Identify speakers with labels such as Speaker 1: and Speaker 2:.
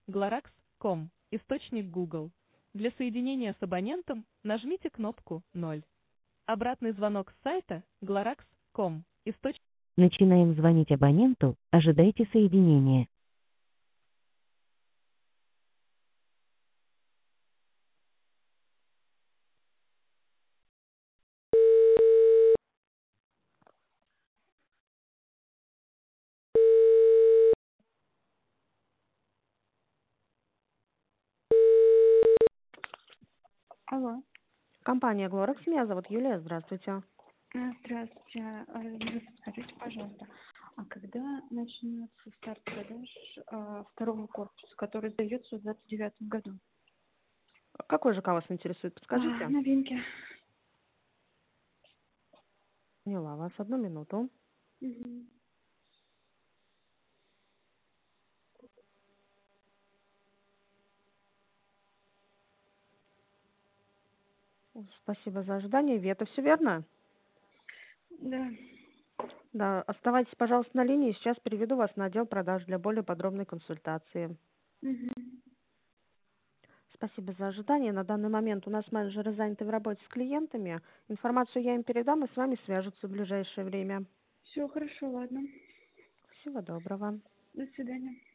Speaker 1: Glorax.com, источник Google. Для соединения с абонентом нажмите кнопку 0. Обратный звонок с сайта Glorax.com, источник. Начинаем звонить абоненту, ожидайте соединения.
Speaker 2: Алло.
Speaker 3: Компания Glorex, меня зовут Юлия, здравствуйте.
Speaker 2: Здравствуйте. Юля, скажите, пожалуйста, а когда начнется старт продаж второго корпуса, который сдается в 29 году?
Speaker 3: Какой ЖК вас интересует, подскажите?
Speaker 2: Новинки.
Speaker 3: Поняла вас, одну минуту.
Speaker 2: Мгм.
Speaker 3: Спасибо за ожидание. Вета, все верно?
Speaker 2: Да.
Speaker 3: Да, оставайтесь, пожалуйста, на линии, сейчас переведу вас на отдел продаж для более подробной консультации.
Speaker 2: Мгм.
Speaker 3: Спасибо за ожидание. На данный момент у нас менеджеры заняты в работе с клиентами. Информацию я им передам и с вами свяжутся в ближайшее время.
Speaker 2: Все хорошо, ладно.
Speaker 3: Всего доброго.
Speaker 2: До свидания.